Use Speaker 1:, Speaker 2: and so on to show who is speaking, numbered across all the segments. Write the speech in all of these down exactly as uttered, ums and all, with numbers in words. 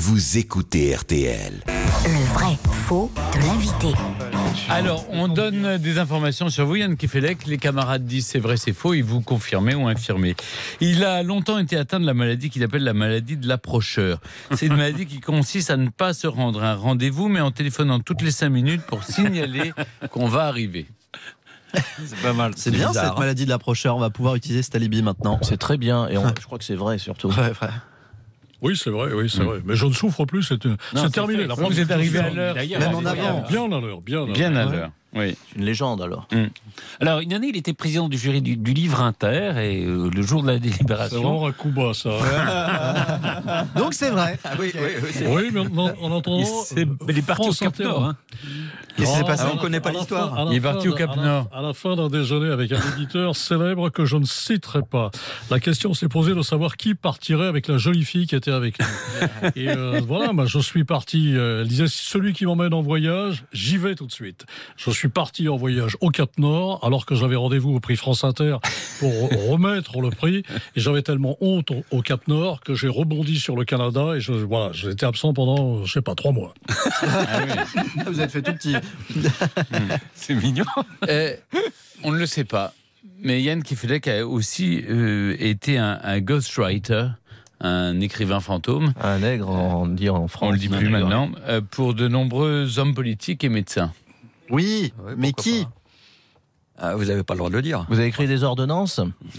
Speaker 1: Vous écoutez R T L.
Speaker 2: Le vrai faux de l'invité.
Speaker 3: Alors, on donne des informations sur vous, Yann Kefelec. Les camarades disent c'est vrai, c'est faux. Ils vous confirmez ou infirmez. Il a longtemps été atteint de la maladie qu'il appelle la maladie de l'approcheur. C'est une maladie qui consiste à ne pas se rendre à un rendez-vous, mais en téléphonant toutes les cinq minutes pour signaler qu'on va arriver.
Speaker 4: C'est pas mal.
Speaker 5: C'est, c'est bien
Speaker 4: bizarre,
Speaker 5: cette
Speaker 4: hein.
Speaker 5: maladie de l'approcheur. On va pouvoir utiliser cet alibi maintenant.
Speaker 4: C'est très bien et on, je crois que c'est vrai surtout.
Speaker 5: Ouais, vrai.
Speaker 6: Oui, c'est vrai, oui, c'est mmh. vrai. Mais je ne souffre plus, c'est, une...
Speaker 3: non,
Speaker 6: c'est terminé. La
Speaker 3: vous êtes arrivé à l'heure.
Speaker 5: Même en avant.
Speaker 6: Bien à l'heure, bien à l'heure.
Speaker 3: Bien à l'heure. Oui.
Speaker 4: C'est une légende alors.
Speaker 3: Mmh.
Speaker 7: Alors, une année, il était président du jury du, du livre Inter et euh, le jour de la délibération.
Speaker 6: C'est vraiment un coup bas, ça.
Speaker 5: Donc c'est vrai.
Speaker 4: Ah, oui, oui, oui, c'est
Speaker 6: oui, mais en, en attendant.
Speaker 7: C'est, il est parti au Cap Nord. Hein.
Speaker 5: Qu'est-ce qui s'est passé ?
Speaker 4: On ne connaît pas l'histoire.
Speaker 6: Fin,
Speaker 3: il est parti au Cap Nord.
Speaker 6: À la, à la fin d'un déjeuner avec un éditeur célèbre que je ne citerai pas, la question s'est posée de savoir qui partirait avec la jolie fille qui était avec nous. Et euh, voilà, bah, je suis parti. Euh, elle disait celui qui m'emmène en voyage, j'y vais tout de suite. Je suis parti en voyage au Cap Nord, alors que j'avais rendez-vous au prix France Inter pour remettre le prix. Et j'avais tellement honte au, au Cap Nord que j'ai rebondi sur le Canada et je, voilà, j'étais absent pendant, je sais pas, trois mois.
Speaker 3: Ah oui.
Speaker 5: Vous êtes fait tout petit.
Speaker 7: C'est mignon.
Speaker 3: Euh, on ne le sait pas, mais Yann Kefelec a aussi euh, été un, un ghostwriter, un écrivain fantôme.
Speaker 4: Un nègre, on dit en France.
Speaker 3: On le dit plus maintenant, euh, pour de nombreux hommes politiques et médecins.
Speaker 5: Oui,
Speaker 4: Ouais,
Speaker 5: mais qui ?
Speaker 4: Ah, vous n'avez pas le droit de le dire.
Speaker 5: Vous avez écrit des ordonnances ?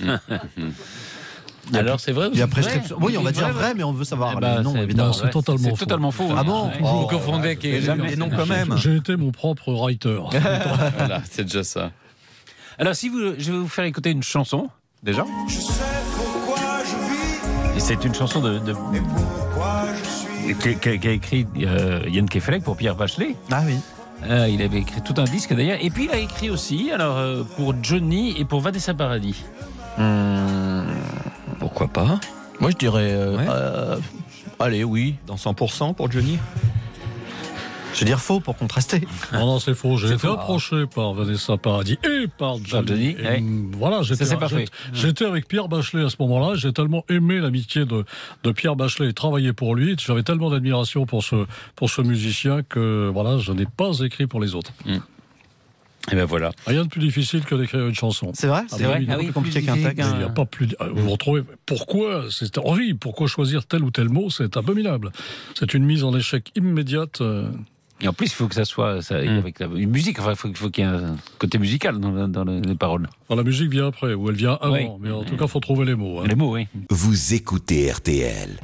Speaker 3: Alors c'est vrai ou
Speaker 5: Il y a
Speaker 3: c'est
Speaker 5: prescription.
Speaker 3: vrai ?
Speaker 5: Oui, on va dire vrai, mais on veut savoir
Speaker 7: Eh ben,
Speaker 5: les noms,
Speaker 7: c'est-
Speaker 5: évidemment.
Speaker 6: Non, c'est totalement
Speaker 7: C'est
Speaker 6: faux.
Speaker 7: totalement faux.
Speaker 5: Ah bon ?
Speaker 3: Vous vous
Speaker 5: Oh.
Speaker 3: confondez avec les
Speaker 4: Jamais. Et non, quand même.
Speaker 6: J'ai été mon propre writer.
Speaker 3: Voilà, c'est déjà ça.
Speaker 7: Alors, si vous, je vais vous faire écouter une chanson, déjà.
Speaker 8: Je sais pourquoi je vis
Speaker 7: Et c'est une chanson de, de
Speaker 8: et pourquoi je suis.
Speaker 7: qu'a, qu'a- qu'a écrit euh, Yann Kefelec pour Pierre Bachelet.
Speaker 5: Ah oui.
Speaker 7: Euh, il avait écrit tout un disque d'ailleurs. Et puis il a écrit aussi, alors euh, pour Johnny et pour Vanessa Paradis.
Speaker 4: Hum, pourquoi pas ?
Speaker 5: Moi, je dirais. euh,
Speaker 4: Ouais.
Speaker 5: euh, allez, oui.
Speaker 4: Dans cent pour cent pour Johnny ?
Speaker 5: Je vais dire faux pour contraster.
Speaker 6: Non, non, c'est faux. J'ai
Speaker 7: C'est
Speaker 6: été
Speaker 7: faux.
Speaker 6: approché par Vanessa Paradis et par Johnny.
Speaker 7: Johnny,
Speaker 6: Et,
Speaker 7: ouais.
Speaker 6: hum, voilà, j'étais,
Speaker 7: Ça, c'est parfait.
Speaker 6: j'étais, j'étais avec Pierre Bachelet à ce moment-là. J'ai tellement aimé l'amitié de, de Pierre Bachelet et travaillé pour lui. J'avais tellement d'admiration pour ce, pour ce musicien que voilà, je n'ai pas écrit pour les autres.
Speaker 3: Et ben voilà.
Speaker 6: Rien de plus difficile que d'écrire une chanson.
Speaker 5: C'est vrai ?
Speaker 6: Ah
Speaker 5: C'est
Speaker 6: bah
Speaker 5: vrai
Speaker 6: oui,
Speaker 5: beaucoup
Speaker 7: ah oui,
Speaker 5: plus compliqué
Speaker 7: plus
Speaker 5: qu'un
Speaker 7: difficile
Speaker 5: texte.
Speaker 6: Il n'y a pas plus. de- Vous vous retrouvez. Pourquoi ? C'est horrible. Pourquoi choisir tel ou tel mot ? C'est abominable. C'est une mise en échec immédiate. euh,
Speaker 7: Et en plus, il faut que ça soit ça, avec la, une musique. Enfin, il faut, il faut qu'il y ait un côté musical dans, dans les, les paroles.
Speaker 6: Enfin, la musique vient après, ou elle vient avant.
Speaker 7: Oui.
Speaker 6: Mais en tout cas, il faut trouver les mots. hein.
Speaker 7: Les mots, oui.
Speaker 1: Vous écoutez R T L.